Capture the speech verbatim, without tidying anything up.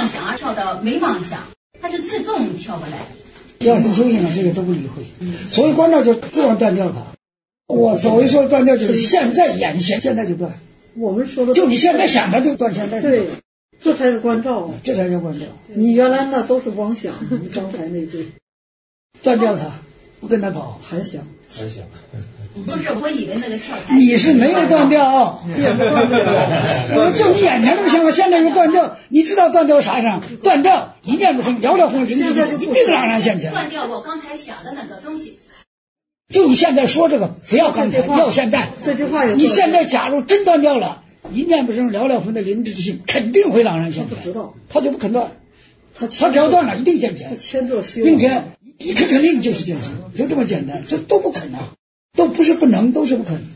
妄想而跳到没妄想，它是自动跳过来的。 要是修行了，这个都不理会，所以关照就不往断掉它。我所谓说断掉，就是现在眼前，现在就断。 我们说的就你现在想的就断现在。 对，这才是关照， 这才叫关照。 你原来那都是妄想，你刚才那对， 断掉它，不跟他跑， 还想还想。 不是，我以为那个跳台。 你是没有断掉， 也不断掉。 我说就你眼前这个想法，现在又断掉，你知道断掉啥上？断掉一念不生，寥寥分明，一定朗然现前。 断掉我刚才想的那个东西。 就你现在说这个，不要刚才，要现在。 这句话也你现在假如真断掉了，一念不生，寥寥分的灵智之性，肯定会朗然现前。 他不知道， 他就不肯断， 他他只要断了，一定现前。 他牵着修， 并且一肯肯定就是现前，就这么简单，这都不肯啊，都不是不能，都是不肯。